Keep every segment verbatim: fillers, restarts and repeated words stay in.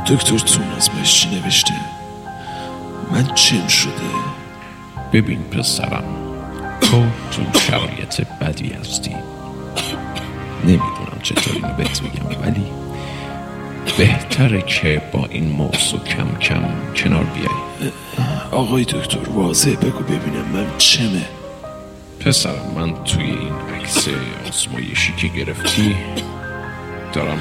دکتر تون اسمش چی نوشته؟ من چم شده؟ ببین پسرم، تو تو شرایط بدی هستی. نمیدونم چطور اینو بهت بگم، ولی بهتره که با این موضوع کم کم کنار بیای. آقای دکتر واضح بگو ببینم من چمه؟ پسرم، من توی این عکس آزمایشی که گرفتی دارم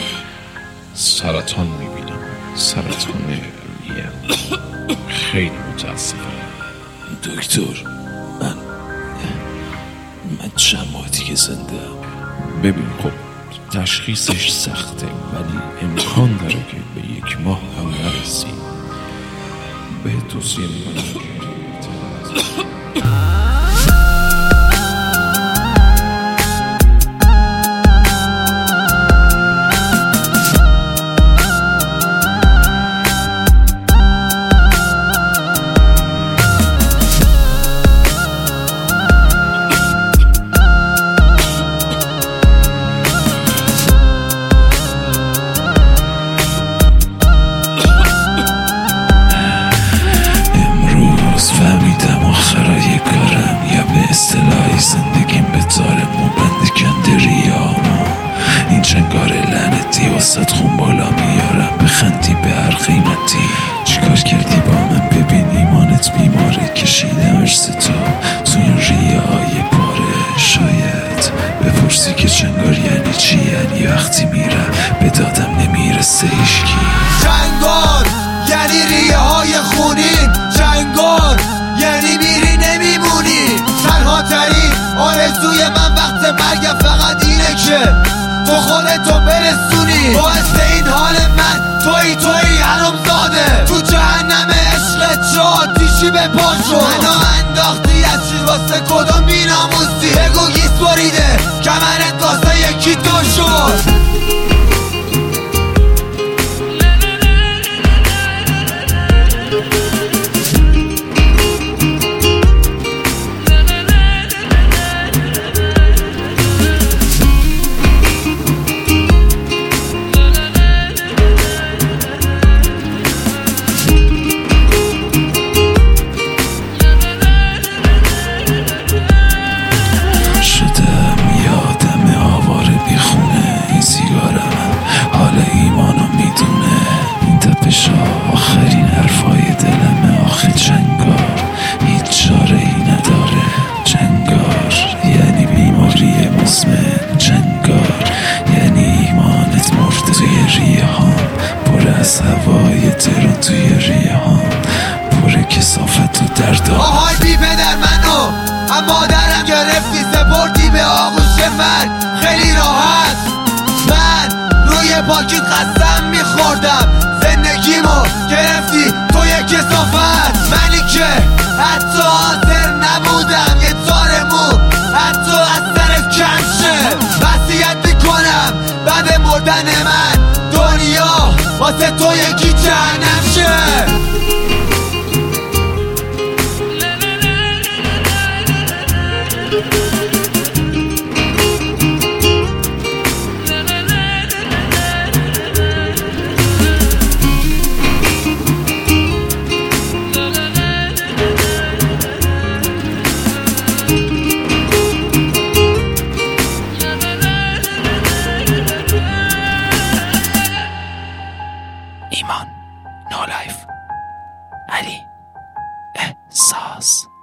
سرطان میبینم. سرطان ریه. خیلی متاسفم دکتر. من من چند ماه دیگه زنده. ببین خب تشخیصش سخته، ولی امکان داره که به یک ماه هم نرسی. به توصیه میکنم که اصطلاحی زندگیم به دار موبند کنده ریامو. این چنگار لعنتی واسد خون بالا میارم، بخندی به هر قیمتی. چیکار کردی با من؟ ببین ایمانت بیماره، کشیدم ارز تو تو این ریه های پاره. شاید بپرسی که چنگار یعنی چی؟ یعنی وقتی میره به دادم نمیرسه ایشکی. چنگار یعنی ریه های خونین، چنگار یعنی میری نمیمونی. تنها ترین آرزوی من وقت مرگم فقط اینه که تو خودتو برسونی. باعث این حال من توی توی حرام زاده، تو جهنم عشقت چه آتیشی به پا شد. منو انداختی از چیز واسه کدوم بیناموسی؟ بگو گیس بریده کمرت واسه یکی تو شد. آخرین حرفای دلمه آخه چنگار هیچ چاره ای نداره. چنگار یعنی بیماری مزمن، چنگار یعنی ایمانت مرده توی ریه هام، پر از هوای تهران توی ریه هام، پر کثافت و درد. آهای بی پدر منو اما مادرم گرفتی سپردی به آغوش من. خیلی راحت من روی پاکیت قسم میخوردم، زندگیمو گرفتی تو یک کثافت. منی که حتی حاضر نبودم یه تار مو حتی از سرت کم شه. وصیت میکنم بعد مردن من دنیا واسه تو یکی جهنم شه. ایمان نو لایف علی احساس.